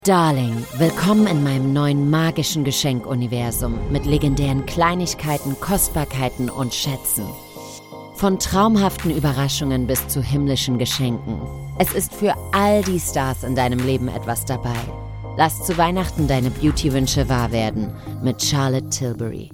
Darling, willkommen in meinem neuen magischen Geschenkuniversum mit legendären Kleinigkeiten, Kostbarkeiten und Schätzen. Von traumhaften Überraschungen bis zu himmlischen Geschenken. Es ist für all die Stars in deinem Leben etwas dabei. Lass zu Weihnachten deine Beauty-Wünsche wahr werden mit Charlotte Tilbury.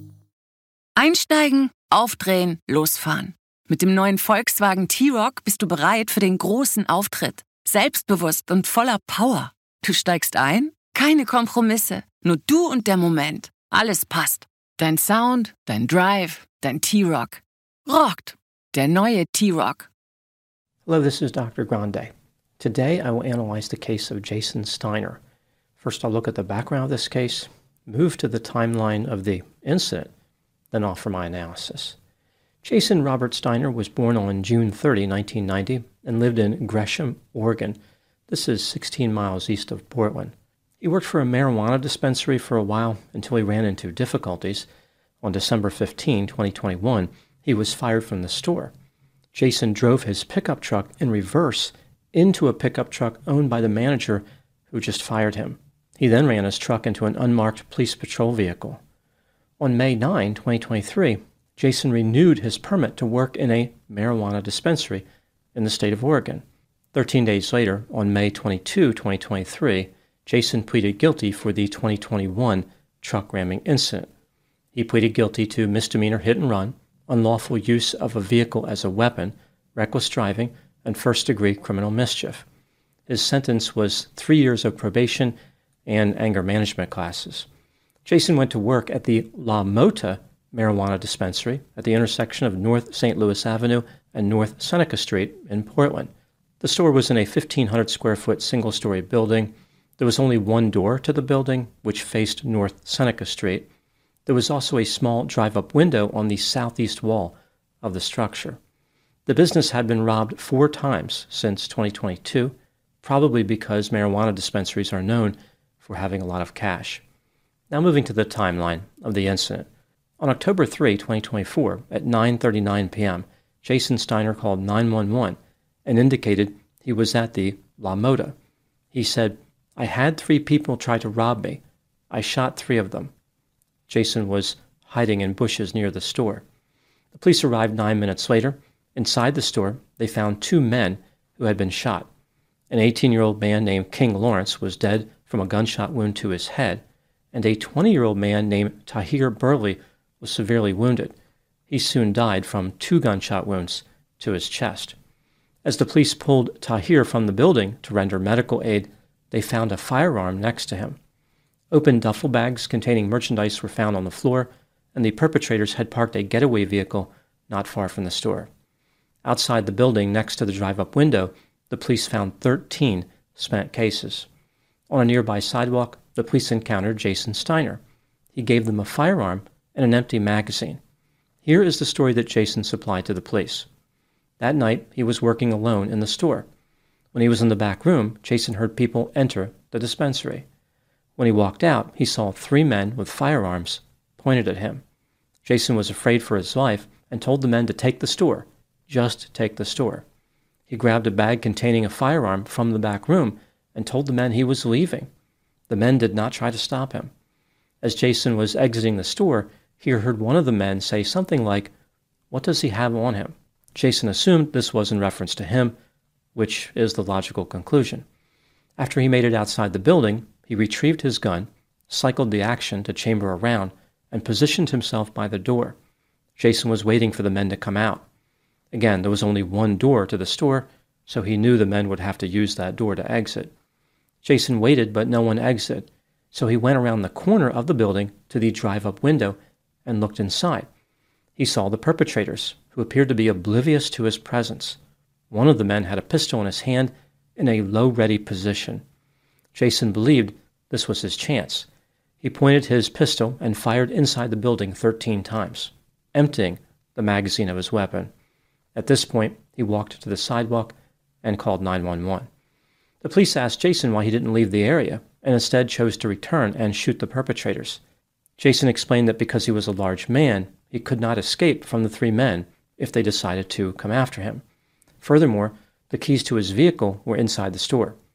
Einsteigen, aufdrehen, losfahren. Mit dem neuen Volkswagen T-Roc bist du bereit für den großen Auftritt. Selbstbewusst und voller Power. Du steigst ein? Keine Kompromisse. Nur du und der Moment. Alles passt. Dein Sound, dein Drive, dein T-Roc. Rockt. Der neue T-Roc. Hello, this is Dr. Grande. Today I will analyze the case of Jason Steiner. First I'll look at the background of this case, move to the timeline of the incident, then offer my analysis. Jason Robert Steiner was born on June 30, 1990, and lived in Gresham, Oregon. This is 16 miles east of Portland. He worked for a marijuana dispensary for a while until he ran into difficulties. On December 15, 2021, he was fired from the store. Jason drove his pickup truck in reverse into a pickup truck owned by the manager who just fired him. He then ran his truck into an unmarked police patrol vehicle. On May 9, 2023, Jason renewed his permit to work in a marijuana dispensary in the state of Oregon. 13 days later, on May 22, 2023, Jason pleaded guilty for the 2021 truck ramming incident. He pleaded guilty to misdemeanor hit and run, unlawful use of a vehicle as a weapon, reckless driving, and first-degree criminal mischief. His sentence was 3 years of probation and anger management classes. Jason went to work at the La Mota marijuana dispensary at the intersection of North St. Louis Avenue and North Seneca Street in Portland. The store was in a 1,500-square-foot single-story building. There was only one door to the building, which faced North Seneca Street. There was also a small drive-up window on the southeast wall of the structure. The business had been robbed 4 times since 2022, probably because marijuana dispensaries are known for having a lot of cash. Now moving to the timeline of the incident. On October 3, 2024, at 9:39 p.m., Jason Steiner called 911 and indicated he was at the La Mota. He said, "I had 3 people try to rob me. I shot 3 of them." Jason was hiding in bushes near the store. The police arrived 9 minutes later. Inside the store, they found 2 men who had been shot. An 18-year-old man named King Lawrence was dead from a gunshot wound to his head, and a 20-year-old man named Tahir Burley was severely wounded. He soon died from 2 gunshot wounds to his chest. As the police pulled Tahir from the building to render medical aid, they found a firearm next to him. Open duffel bags containing merchandise were found on the floor, and the perpetrators had parked a getaway vehicle not far from the store. Outside the building, next to the drive-up window, the police found 13 spent cases. On a nearby sidewalk, the police encountered Jason Steiner. He gave them a firearm and an empty magazine. Here is the story that Jason supplied to the police. That night, he was working alone in the store. When he was in the back room, Jason heard people enter the dispensary. When he walked out, he saw 3 men with firearms pointed at him. Jason was afraid for his life and told the men to take the store, just take the store. He grabbed a bag containing a firearm from the back room and told the men he was leaving. The men did not try to stop him. As Jason was exiting the store, he heard one of the men say something like, "What does he have on him?" Jason assumed this was in reference to him, which is the logical conclusion. After he made it outside the building, he retrieved his gun, cycled the action to chamber a round, and positioned himself by the door. Jason was waiting for the men to come out. Again, there was only one door to the store, so he knew the men would have to use that door to exit. Jason waited, but no one exited, so he went around the corner of the building to the drive-up window and looked inside. He saw the perpetrators, who appeared to be oblivious to his presence. One of the men had a pistol in his hand in a low-ready position. Jason believed this was his chance. He pointed his pistol and fired inside the building 13 times, emptying the magazine of his weapon. At this point, he walked to the sidewalk and called 911. The police asked Jason why he didn't leave the area and instead chose to return and shoot the perpetrators. Jason explained that because he was a large man, he could not escape from the 3 men if they decided to come after him. Furthermore, the keys to his vehicle were inside the store.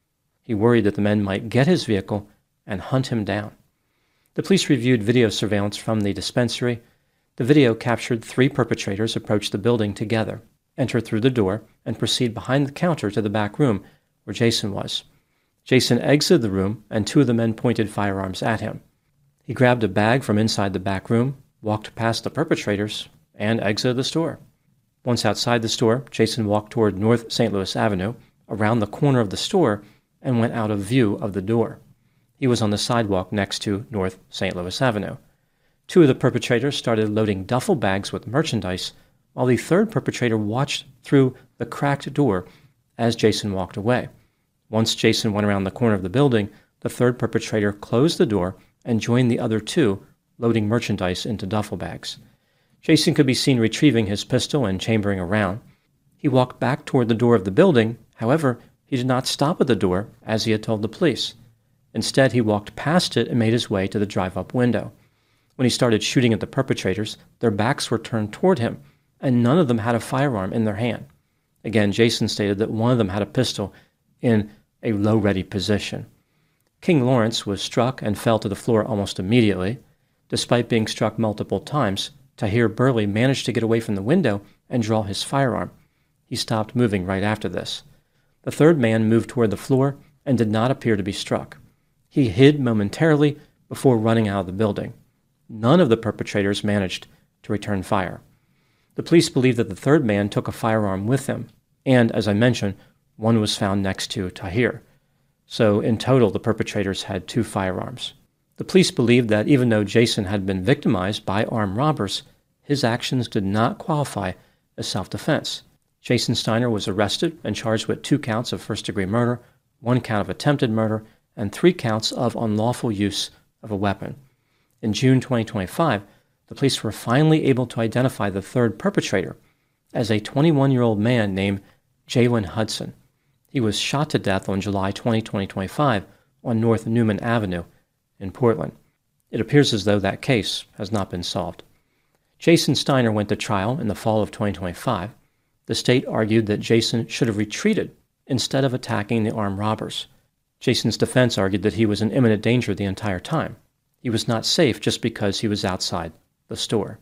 He worried that the men might get his vehicle and hunt him down. The police reviewed video surveillance from the dispensary. The video captured 3 perpetrators approach the building together, enter through the door, and proceed behind the counter to the back room where Jason was. Jason exited the room, and 2 of the men pointed firearms at him. He grabbed a bag from inside the back room, walked past the perpetrators, and exited the store. Once outside the store, Jason walked toward North St. Louis Avenue, around the corner of the store, and went out of view of the door. He was on the sidewalk next to North St. Louis Avenue. 2 of the perpetrators started loading duffel bags with merchandise, while the 3rd perpetrator watched through the cracked door as Jason walked away. Once Jason went around the corner of the building, the 3rd perpetrator closed the door and joined the other 2, loading merchandise into duffel bags. Jason could be seen retrieving his pistol and chambering around. He walked back toward the door of the building. However, he did not stop at the door, as he had told the police. Instead, he walked past it and made his way to the drive-up window. When he started shooting at the perpetrators, their backs were turned toward him, and none of them had a firearm in their hand. Again, Jason stated that one of them had a pistol in a low-ready position. King Lawrence was struck and fell to the floor almost immediately. Despite being struck multiple times, Tahir Burley managed to get away from the window and draw his firearm. He stopped moving right after this. The 3rd man moved toward the floor and did not appear to be struck. He hid momentarily before running out of the building. None of the perpetrators managed to return fire. The police believe that the 3rd man took a firearm with him, and, as I mentioned, one was found next to Tahir. So, in total, the perpetrators had 2 firearms. The police believed that even though Jason had been victimized by armed robbers, his actions did not qualify as self-defense. Jason Steiner was arrested and charged with 2 counts of first-degree murder, 1 count of attempted murder, and 3 counts of unlawful use of a weapon. In June 2025, the police were finally able to identify the 3rd perpetrator as a 21-year-old man named Jalen Hudson. He was shot to death on July 20, 2025 on North Newman Avenue in Portland. It appears as though that case has not been solved. Jason Steiner went to trial in the fall of 2025. The state argued that Jason should have retreated instead of attacking the armed robbers. Jason's defense argued that he was in imminent danger the entire time. He was not safe just because he was outside the store.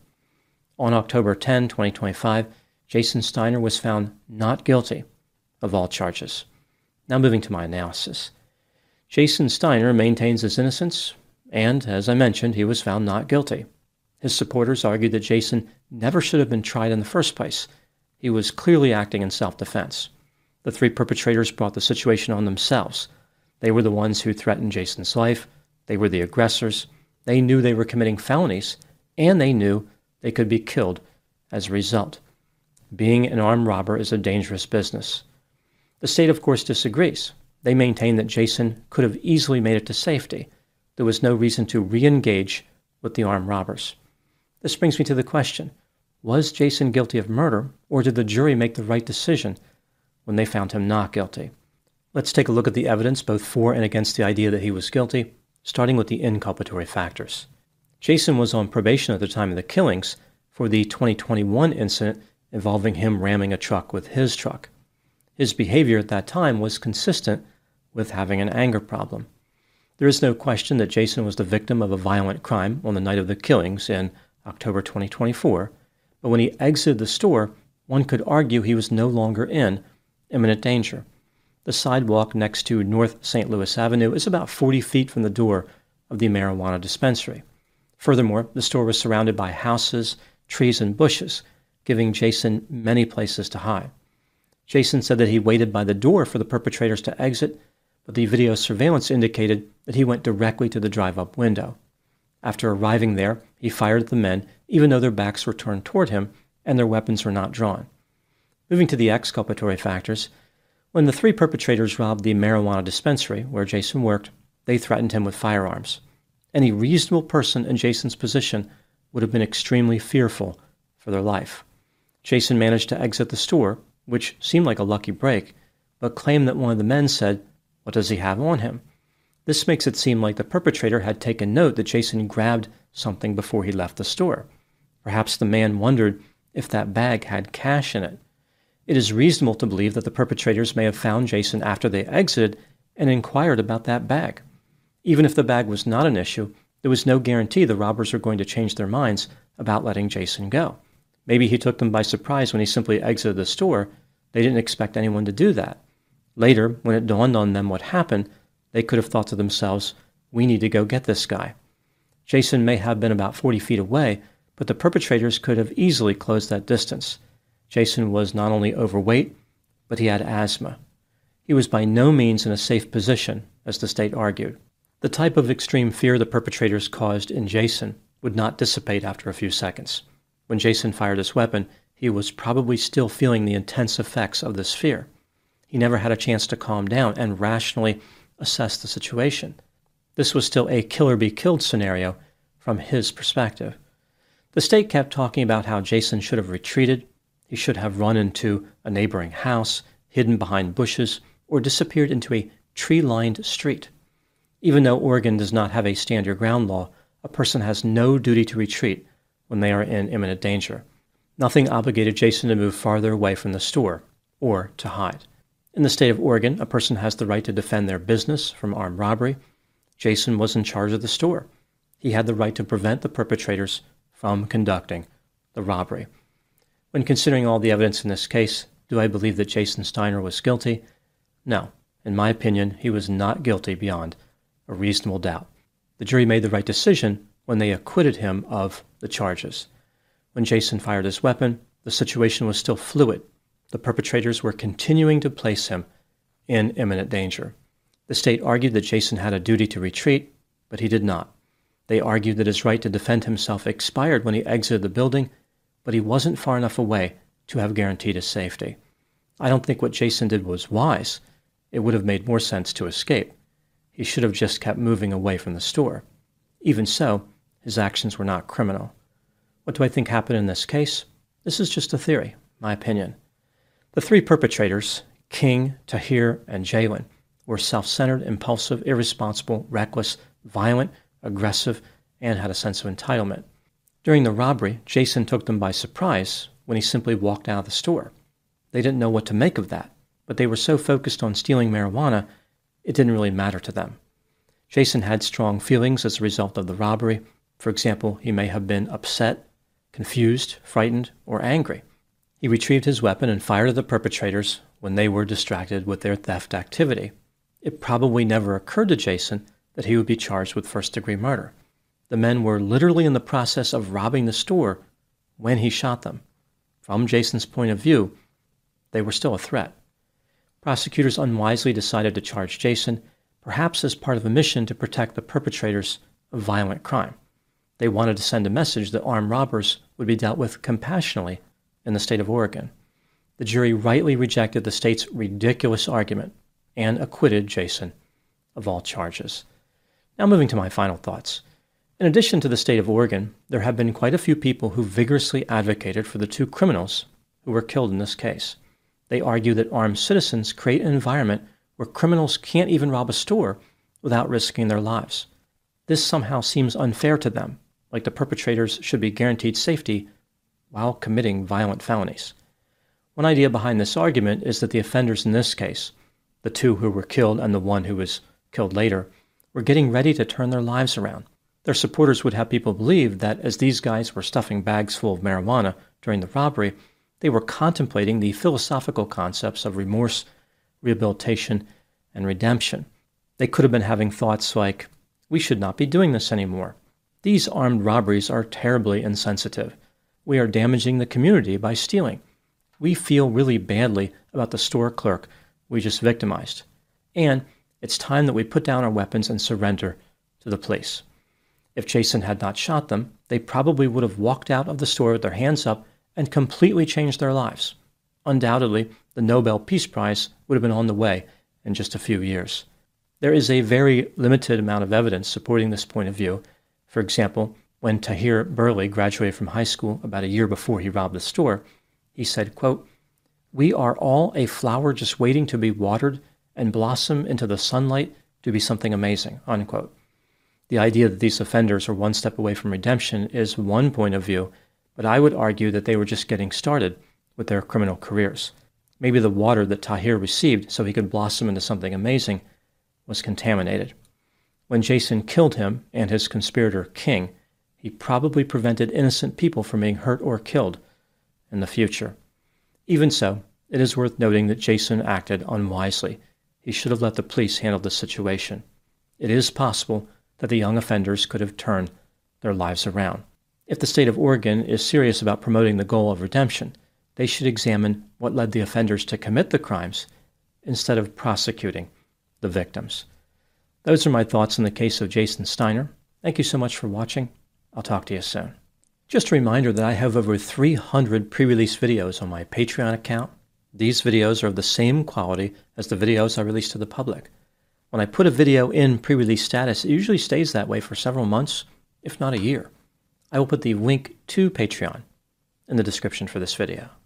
On October 10, 2025, Jason Steiner was found not guilty of all charges. Now moving to my analysis. Jason Steiner maintains his innocence, and, as I mentioned, he was found not guilty. His supporters argued that Jason never should have been tried in the first place. He was clearly acting in self-defense. The 3 perpetrators brought the situation on themselves. They were the ones who threatened Jason's life. They were the aggressors. They knew they were committing felonies, and they knew they could be killed as a result. Being an armed robber is a dangerous business. The state, of course, disagrees. They maintain that Jason could have easily made it to safety. There was no reason to re-engage with the armed robbers. This brings me to the question, was Jason guilty of murder, or did the jury make the right decision when they found him not guilty? Let's take a look at the evidence both for and against the idea that he was guilty, starting with the inculpatory factors. Jason was on probation at the time of the killings for the 2021 incident involving him ramming a truck with his truck. His behavior at that time was consistent with having an anger problem. There is no question that Jason was the victim of a violent crime on the night of the killings in October 2024, but when he exited the store, one could argue he was no longer in imminent danger. The sidewalk next to North St. Louis Avenue is about 40 feet from the door of the marijuana dispensary. Furthermore, the store was surrounded by houses, trees, and bushes, giving Jason many places to hide. Jason said that he waited by the door for the perpetrators to exit, but the video surveillance indicated that he went directly to the drive-up window. After arriving there, he fired at the men, even though their backs were turned toward him and their weapons were not drawn. Moving to the exculpatory factors, when the 3 perpetrators robbed the marijuana dispensary where Jason worked, they threatened him with firearms. Any reasonable person in Jason's position would have been extremely fearful for their life. Jason managed to exit the store, which seemed like a lucky break, but claimed that one of the men said, "What does he have on him?" This makes it seem like the perpetrator had taken note that Jason grabbed something before he left the store. Perhaps the man wondered if that bag had cash in it. It is reasonable to believe that the perpetrators may have found Jason after they exited and inquired about that bag. Even if the bag was not an issue, there was no guarantee the robbers were going to change their minds about letting Jason go. Maybe he took them by surprise when he simply exited the store. They didn't expect anyone to do that. Later, when it dawned on them what happened, they could have thought to themselves, we need to go get this guy. Jason may have been about 40 feet away, but the perpetrators could have easily closed that distance. Jason was not only overweight, but he had asthma. He was by no means in a safe position, as the state argued. The type of extreme fear the perpetrators caused in Jason would not dissipate after a few seconds. When Jason fired his weapon, he was probably still feeling the intense effects of this fear. He never had a chance to calm down and rationally assess the situation. This was still a kill-or-be-killed scenario from his perspective. The state kept talking about how Jason should have retreated, he should have run into a neighboring house, hidden behind bushes, or disappeared into a tree-lined street. Even though Oregon does not have a stand your ground law, a person has no duty to retreat when they are in imminent danger. Nothing obligated Jason to move farther away from the store or to hide. In the state of Oregon, a person has the right to defend their business from armed robbery. Jason was in charge of the store. He had the right to prevent the perpetrators from conducting the robbery. When considering all the evidence in this case, do I believe that Jason Steiner was guilty? No. In my opinion, he was not guilty beyond a reasonable doubt. The jury made the right decision when they acquitted him of the charges. When Jason fired his weapon, the situation was still fluid. The perpetrators were continuing to place him in imminent danger. The state argued that Jason had a duty to retreat, but he did not. They argued that his right to defend himself expired when he exited the building, but he wasn't far enough away to have guaranteed his safety. I don't think what Jason did was wise. It would have made more sense to escape. He should have just kept moving away from the store. Even so, his actions were not criminal. What do I think happened in this case? This is just a theory, my opinion. The three perpetrators, King, Tahir, and Jalen, were self-centered, impulsive, irresponsible, reckless, violent, aggressive, and had a sense of entitlement. During the robbery, Jason took them by surprise when he simply walked out of the store. They didn't know what to make of that, but they were so focused on stealing marijuana, it didn't really matter to them. Jason had strong feelings as a result of the robbery. For example, he may have been upset, confused, frightened, or angry. He retrieved his weapon and fired at the perpetrators when they were distracted with their theft activity. It probably never occurred to Jason that he would be charged with first-degree murder. The men were literally in the process of robbing the store when he shot them. From Jason's point of view, they were still a threat. Prosecutors unwisely decided to charge Jason, perhaps as part of a mission to protect the perpetrators of violent crime. They wanted to send a message that armed robbers would be dealt with compassionately in the state of Oregon. The jury rightly rejected the state's ridiculous argument and acquitted Jason of all charges. Now moving to my final thoughts. In addition to the state of Oregon, there have been quite a few people who vigorously advocated for the two criminals who were killed in this case. They argue that armed citizens create an environment where criminals can't even rob a store without risking their lives. This somehow seems unfair to them, like the perpetrators should be guaranteed safety while committing violent felonies. One idea behind this argument is that the offenders in this case, the two who were killed and the one who was killed later, were getting ready to turn their lives around. Their supporters would have people believe that as these guys were stuffing bags full of marijuana during the robbery, they were contemplating the philosophical concepts of remorse, rehabilitation, and redemption. They could have been having thoughts like, we should not be doing this anymore. These armed robberies are terribly insensitive. We are damaging the community by stealing. We feel really badly about the store clerk we just victimized. And it's time that we put down our weapons and surrender to the police. If Jason had not shot them, they probably would have walked out of the store with their hands up and completely changed their lives. Undoubtedly, the Nobel Peace Prize would have been on the way in just a few years. There is a very limited amount of evidence supporting this point of view. For example, when Tahir Burley graduated from high school about a year before he robbed the store, he said, quote, "We are all a flower just waiting to be watered and blossom into the sunlight to be something amazing," unquote. The idea that these offenders are one step away from redemption is one point of view, but I would argue that they were just getting started with their criminal careers. Maybe the water that Tahir received so he could blossom into something amazing was contaminated. When Jason killed him and his conspirator King, he probably prevented innocent people from being hurt or killed in the future. Even so, it is worth noting that Jason acted unwisely. He should have let the police handle the situation. It is possible that the young offenders could have turned their lives around. If the state of Oregon is serious about promoting the goal of redemption, they should examine what led the offenders to commit the crimes instead of prosecuting the victims. Those are my thoughts in the case of Jason Steiner. Thank you so much for watching. I'll talk to you soon. Just a reminder that I have over 300 pre-release videos on my Patreon account. These videos are of the same quality as the videos I release to the public. When I put a video in pre-release status, it usually stays that way for several months, if not a year. I will put the link to Patreon in the description for this video.